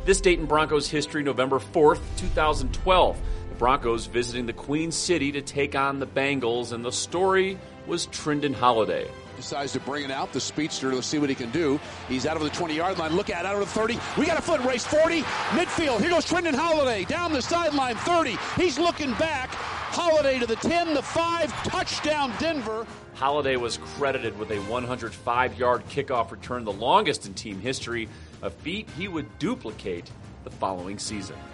This date in Broncos history, November 4th, 2012. The Broncos visiting the Queen City to take on the Bengals, and the story was Trindon Holliday. Decides to bring it out, the speedster. Let's see what he can do. He's out of the 20-yard line. Look out of the 30. We got a foot race. 40. Midfield. Here goes Trindon Holliday. Down the sideline. 30. He's looking back. Holliday to the 10, the 5. Touchdown, Denver. Holliday was credited with a 105-yard kickoff return, the longest in team history, a feat he would duplicate the following season.